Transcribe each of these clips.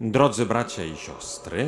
Drodzy bracia i siostry,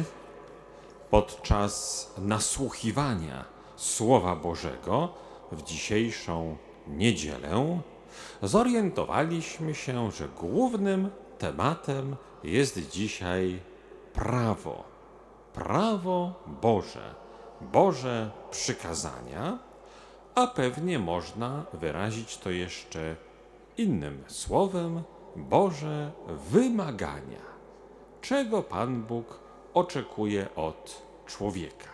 podczas nasłuchiwania Słowa Bożego w dzisiejszą niedzielę zorientowaliśmy się, że głównym tematem jest dzisiaj prawo. Prawo Boże, Boże przykazania, a pewnie można wyrazić to jeszcze innym słowem, Boże wymagania. Czego Pan Bóg oczekuje od człowieka?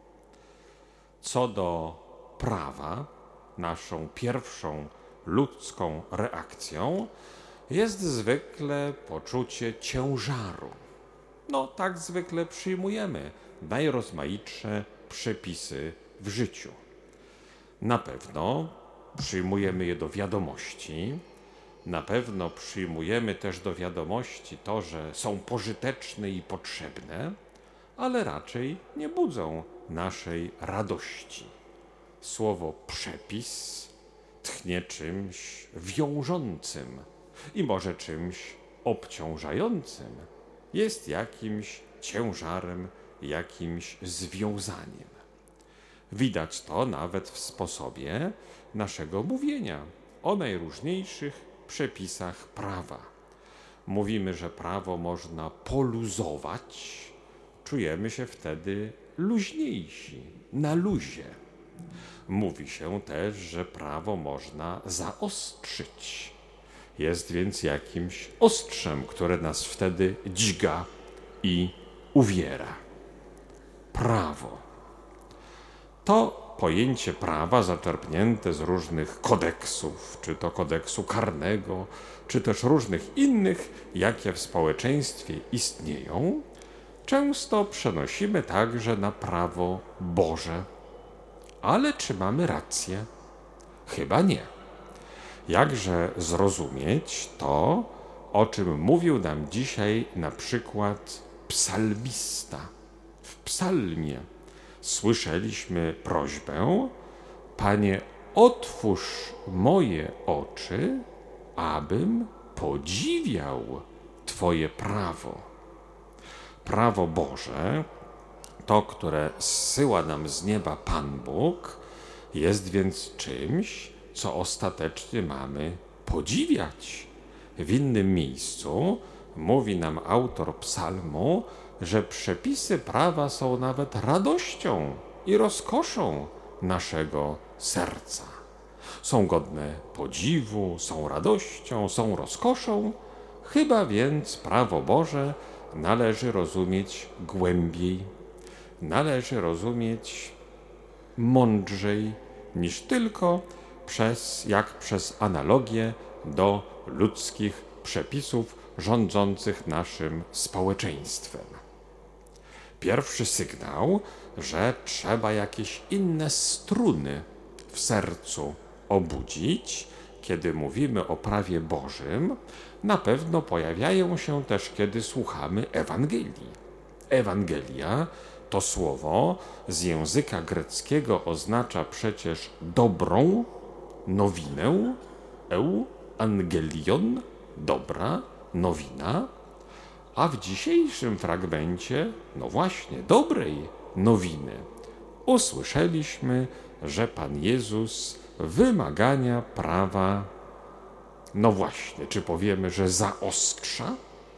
Co do prawa, naszą pierwszą ludzką reakcją jest zwykle poczucie ciężaru. Tak zwykle przyjmujemy najrozmaitsze przepisy w życiu. Na pewno przyjmujemy je do wiadomości. Na pewno przyjmujemy też do wiadomości to, że są pożyteczne i potrzebne, ale raczej nie budzą naszej radości. Słowo przepis tchnie czymś wiążącym i może czymś obciążającym. Jest jakimś ciężarem, jakimś związaniem. Widać to nawet w sposobie naszego mówienia o najróżniejszych przepisach prawa. Mówimy, że prawo można poluzować, czujemy się wtedy luźniejsi, na luzie. Mówi się też, że prawo można zaostrzyć. Jest więc jakimś ostrzem, które nas wtedy dźga i uwiera. Prawo. To pojęcie prawa zaczerpnięte z różnych kodeksów, czy to kodeksu karnego, czy też różnych innych, jakie w społeczeństwie istnieją, często przenosimy także na prawo Boże. Ale czy mamy rację? Chyba nie. Jakże zrozumieć to, o czym mówił nam dzisiaj na przykład psalmista w psalmie? Słyszeliśmy prośbę: Panie, otwórz moje oczy, abym podziwiał Twoje prawo. Prawo Boże, to, które zsyła nam z nieba Pan Bóg, jest więc czymś, co ostatecznie mamy podziwiać. W innym miejscu mówi nam autor psalmu, że przepisy prawa są nawet radością i rozkoszą naszego serca. Są godne podziwu, są radością, są rozkoszą. Chyba więc prawo Boże należy rozumieć głębiej, należy rozumieć mądrzej niż tylko przez analogię do ludzkich przepisów rządzących naszym społeczeństwem. Pierwszy sygnał, że trzeba jakieś inne struny w sercu obudzić, kiedy mówimy o prawie Bożym, na pewno pojawiają się też, kiedy słuchamy Ewangelii. Ewangelia to słowo z języka greckiego oznacza przecież dobrą nowinę, angelion, dobra nowina, a w dzisiejszym fragmencie, właśnie, dobrej nowiny, usłyszeliśmy, że Pan Jezus wymagania prawa, właśnie, czy powiemy, że zaostrza?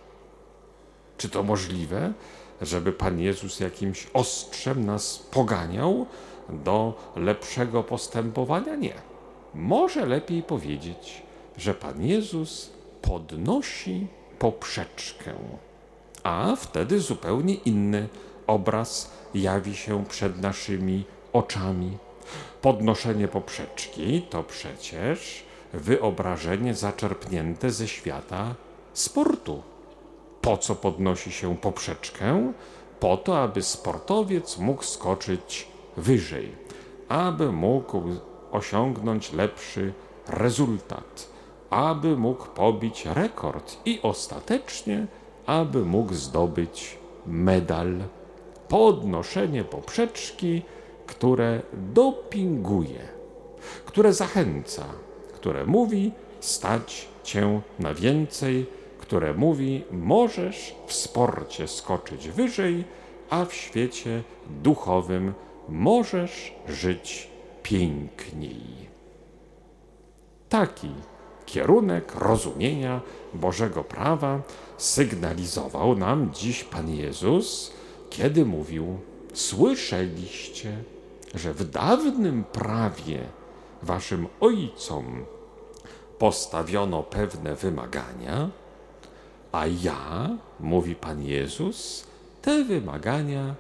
Czy to możliwe, żeby Pan Jezus jakimś ostrzem nas poganiał do lepszego postępowania? Nie. Może lepiej powiedzieć, że Pan Jezus podnosi poprzeczkę, a wtedy zupełnie inny obraz jawi się przed naszymi oczami. Podnoszenie poprzeczki to przecież wyobrażenie zaczerpnięte ze świata sportu. Po co podnosi się poprzeczkę? Po to, aby sportowiec mógł skoczyć wyżej, aby mógł osiągnąć lepszy rezultat, aby mógł pobić rekord i ostatecznie, aby mógł zdobyć medal. Podnoszenie poprzeczki, które dopinguje, które zachęca, które mówi stać cię na więcej, które mówi: możesz w sporcie skoczyć wyżej, a w świecie duchowym możesz żyć piękniej. Taki kierunek rozumienia Bożego prawa sygnalizował nam dziś Pan Jezus, kiedy mówił: słyszeliście, że w dawnym prawie waszym ojcom postawiono pewne wymagania, a ja, mówi Pan Jezus, te wymagania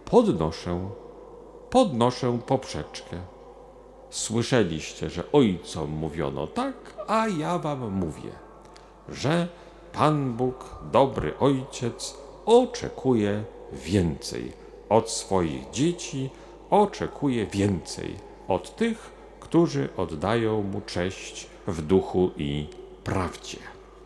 podnoszę poprzeczkę. Słyszeliście, że ojcom mówiono tak, a ja wam mówię, że Pan Bóg, dobry Ojciec, oczekuje więcej od swoich dzieci, oczekuje więcej od tych, którzy oddają Mu cześć w duchu i prawdzie.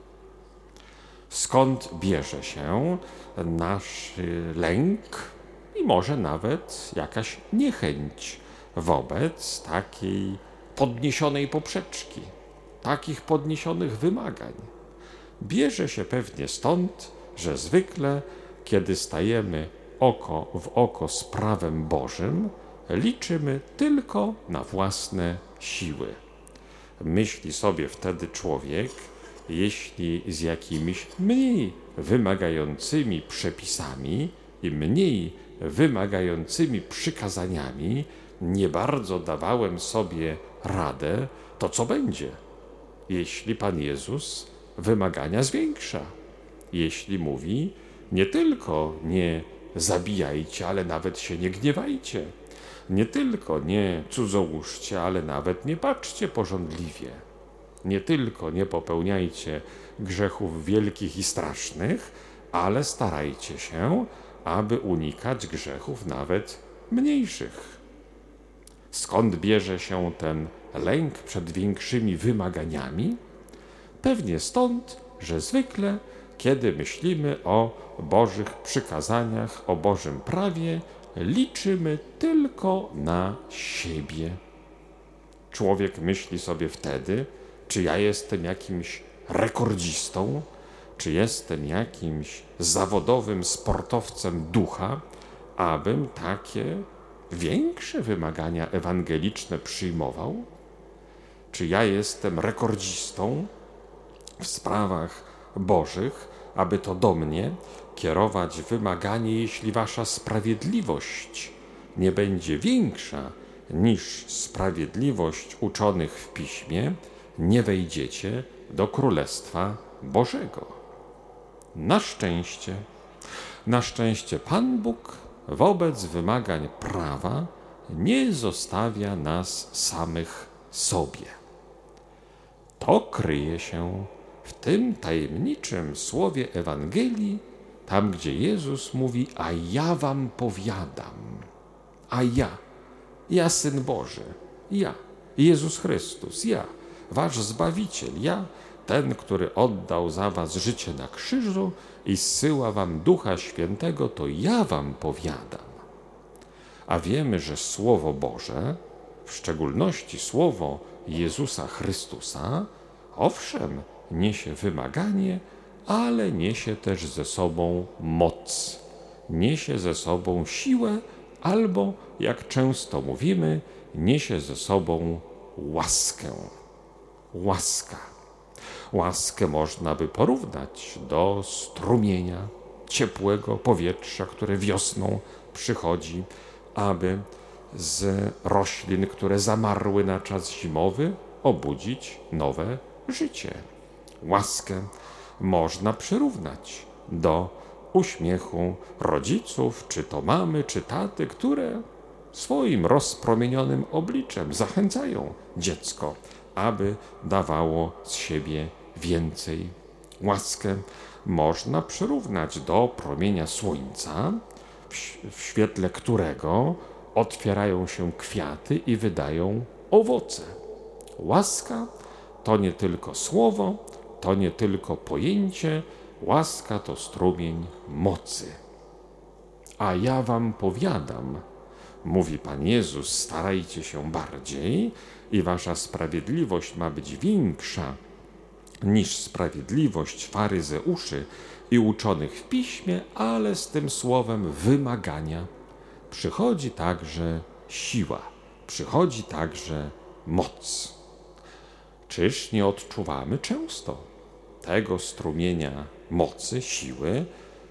Skąd bierze się nasz lęk i może nawet jakaś niechęć wobec takiej podniesionej poprzeczki, takich podniesionych wymagań? Bierze się pewnie stąd, że zwykle, kiedy stajemy oko w oko z prawem Bożym, liczymy tylko na własne siły. Myśli sobie wtedy człowiek, jeśli z jakimiś mniej wymagającymi przepisami i mniej wymagającymi przykazaniami nie bardzo dawałem sobie radę, to co będzie, jeśli Pan Jezus wymagania zwiększa? Jeśli mówi: nie tylko nie zabijajcie, ale nawet się nie gniewajcie. Nie tylko nie cudzołóżcie, ale nawet nie patrzcie pożądliwie. Nie tylko nie popełniajcie grzechów wielkich i strasznych, ale starajcie się, aby unikać grzechów nawet mniejszych. Skąd bierze się ten lęk przed większymi wymaganiami? Pewnie stąd, że zwykle, kiedy myślimy o Bożych przykazaniach, o Bożym prawie, liczymy tylko na siebie. Człowiek myśli sobie wtedy, czy ja jestem jakimś rekordzistą, czy jestem jakimś zawodowym sportowcem ducha, abym takie większe wymagania ewangeliczne przyjmował? Czy ja jestem rekordzistą w sprawach Bożych, aby to do mnie kierować wymaganie, jeśli wasza sprawiedliwość nie będzie większa niż sprawiedliwość uczonych w Piśmie, nie wejdziecie do Królestwa Bożego. Na szczęście Pan Bóg wobec wymagań prawa nie zostawia nas samych sobie. To kryje się w tym tajemniczym słowie Ewangelii, tam gdzie Jezus mówi: a ja wam powiadam, a ja Syn Boży, ja, Jezus Chrystus, ja, wasz Zbawiciel, ja, ten, który oddał za was życie na krzyżu i zsyła wam Ducha Świętego, to ja wam powiadam. A wiemy, że Słowo Boże, w szczególności Słowo Jezusa Chrystusa, owszem, niesie wymaganie, ale niesie też ze sobą moc, niesie ze sobą siłę, albo, jak często mówimy, niesie ze sobą łaskę. Łaskę można by porównać do strumienia ciepłego powietrza, które wiosną przychodzi, aby z roślin, które zamarły na czas zimowy, obudzić nowe życie. Łaskę można przyrównać do uśmiechu rodziców, czy to mamy, czy taty, które swoim rozpromienionym obliczem zachęcają dziecko, aby dawało z siebie więcej. Łaskę można przyrównać do promienia słońca, w świetle którego otwierają się kwiaty i wydają owoce. Łaska to nie tylko słowo, to nie tylko pojęcie, łaska to strumień mocy. A ja wam powiadam, mówi Pan Jezus, starajcie się bardziej i wasza sprawiedliwość ma być większa niż sprawiedliwość faryzeuszy i uczonych w piśmie, ale z tym słowem wymagania przychodzi także siła, przychodzi także moc. Czyż nie odczuwamy często tego strumienia mocy, siły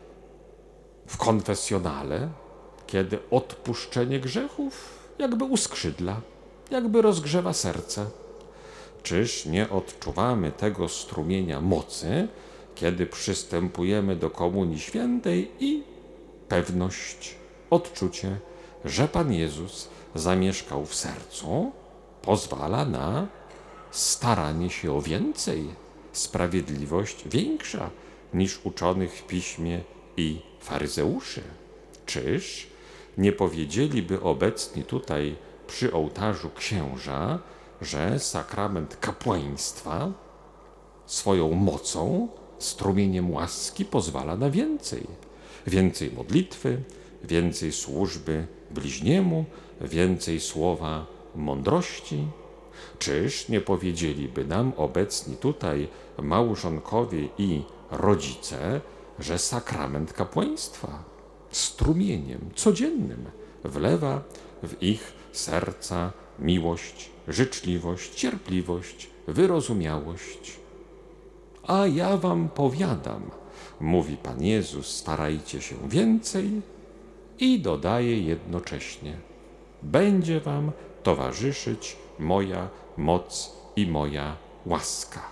w konfesjonale, kiedy odpuszczenie grzechów jakby uskrzydla, jakby rozgrzewa serce? Czyż nie odczuwamy tego strumienia mocy, kiedy przystępujemy do Komunii Świętej i pewność, odczucie, że Pan Jezus zamieszkał w sercu, pozwala na staranie się o więcej, sprawiedliwość większa niż uczonych w piśmie i faryzeuszy? Czyż nie powiedzieliby obecni tutaj przy ołtarzu księża, że sakrament kapłaństwa swoją mocą, strumieniem łaski pozwala na więcej? Więcej modlitwy, więcej służby bliźniemu, więcej słowa mądrości? Czyż nie powiedzieliby nam obecni tutaj małżonkowie i rodzice, że sakrament kapłaństwa strumieniem codziennym wlewa w ich serca miłość, życzliwość, cierpliwość, wyrozumiałość? A ja wam powiadam, mówi Pan Jezus, starajcie się więcej, i dodaje jednocześnie: będzie wam towarzyszyć moja moc i moja łaska.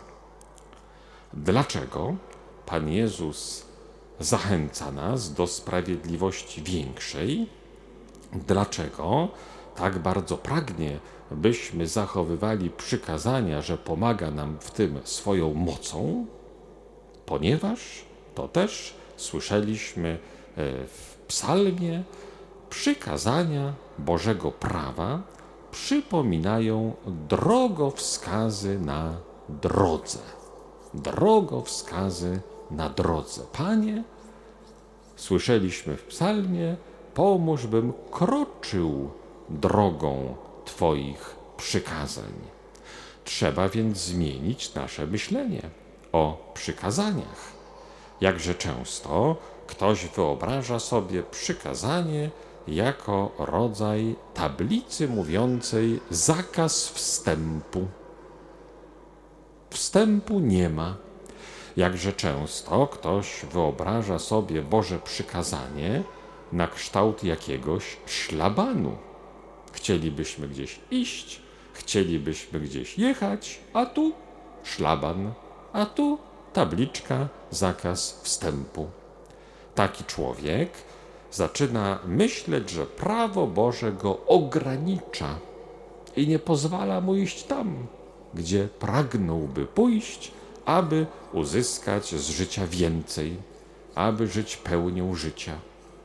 Dlaczego Pan Jezus zachęca nas do sprawiedliwości większej? Dlaczego tak bardzo pragnie, byśmy zachowywali przykazania, że pomaga nam w tym swoją mocą? Ponieważ, to też słyszeliśmy w psalmie, przykazania Bożego prawa przypominają drogowskazy na drodze. Drogowskazy na drodze. Panie, słyszeliśmy w psalmie, pomóż, bym kroczył drogą Twoich przykazań. Trzeba więc zmienić nasze myślenie o przykazaniach. Jakże często ktoś wyobraża sobie przykazanie jako rodzaj tablicy mówiącej zakaz wstępu. Wstępu nie ma. Jakże często ktoś wyobraża sobie Boże przykazanie na kształt jakiegoś szlabanu. Chcielibyśmy gdzieś iść, chcielibyśmy gdzieś jechać, a tu szlaban, a tu tabliczka zakaz wstępu. Taki człowiek zaczyna myśleć, że prawo Boże go ogranicza i nie pozwala mu iść tam, gdzie pragnąłby pójść, aby uzyskać z życia więcej, aby żyć pełnią życia.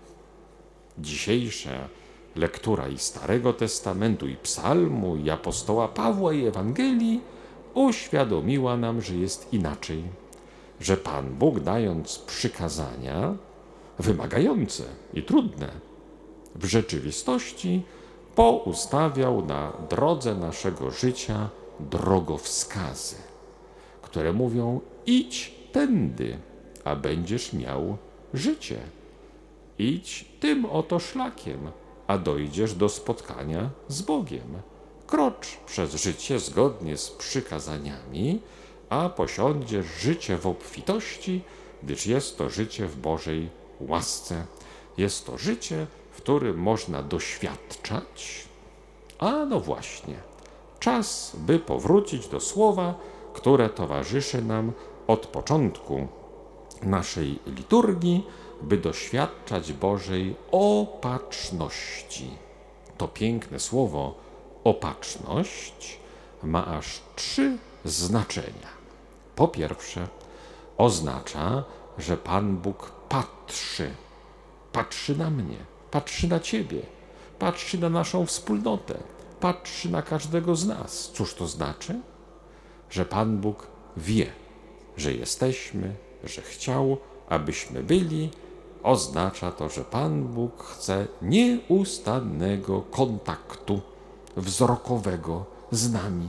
Dzisiejsza lektura i Starego Testamentu, i Psalmu, i apostoła Pawła, i Ewangelii uświadomiła nam, że jest inaczej, że Pan Bóg, dając przykazania wymagające i trudne, w rzeczywistości poustawiał na drodze naszego życia drogowskazy, które mówią: idź tędy, a będziesz miał życie. Idź tym oto szlakiem, a dojdziesz do spotkania z Bogiem. Krocz przez życie zgodnie z przykazaniami, a posiądziesz życie w obfitości, gdyż jest to życie w Bożej łasce. Jest to życie, w którym można doświadczać. A no właśnie, czas, by powrócić do słowa, które towarzyszy nam od początku naszej liturgii, by doświadczać Bożej opatrzności. To piękne słowo opatrzność ma aż 3 znaczenia. Po pierwsze, oznacza, że Pan Bóg patrzy. Patrzy na mnie, patrzy na Ciebie, patrzy na naszą wspólnotę, patrzy na każdego z nas. Cóż to znaczy? Że Pan Bóg wie, że jesteśmy, że chciał, abyśmy byli. Oznacza to, że Pan Bóg chce nieustannego kontaktu wzrokowego z nami.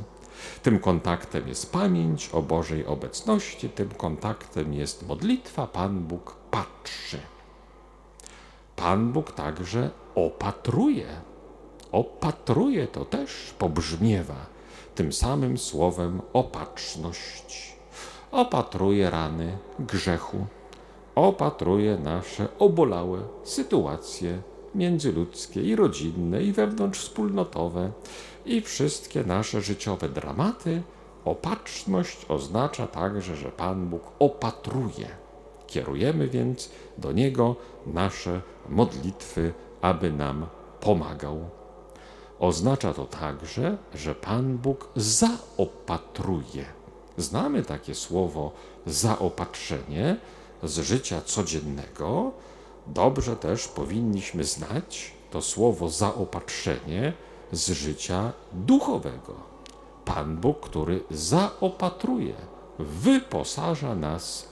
Tym kontaktem jest pamięć o Bożej obecności, tym kontaktem jest modlitwa. Pan Bóg patrzy. Pan Bóg także opatruje. Opatruje to też pobrzmiewa tym samym słowem opatrzność. Opatruje rany grzechu, opatruje nasze obolałe sytuacje międzyludzkie i rodzinne, i wewnątrzwspólnotowe, i wszystkie nasze życiowe dramaty. Opatrzność oznacza także, że Pan Bóg opatruje. Kierujemy więc do Niego nasze modlitwy, aby nam pomagał. Oznacza to także, że Pan Bóg zaopatruje. Znamy takie słowo zaopatrzenie z życia codziennego. Dobrze też powinniśmy znać to słowo zaopatrzenie z życia duchowego. Pan Bóg, który zaopatruje, wyposaża nas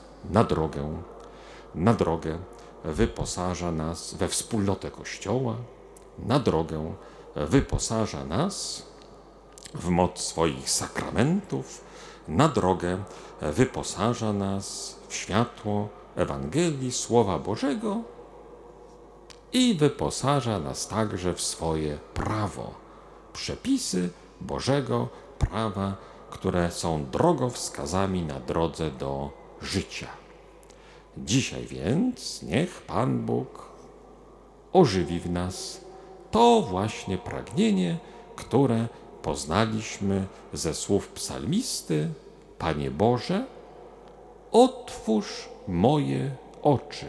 na drogę, wyposaża nas we wspólnotę Kościoła, na drogę wyposaża nas w moc swoich sakramentów, na drogę wyposaża nas w światło Ewangelii, Słowa Bożego i wyposaża nas także w swoje prawo, przepisy Bożego prawa, które są drogowskazami na drodze do życia. Dzisiaj więc niech Pan Bóg ożywi w nas to właśnie pragnienie, które poznaliśmy ze słów psalmisty: Panie Boże, otwórz moje oczy,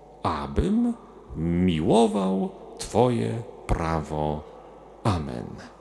abym miłował Twoje prawo. Amen.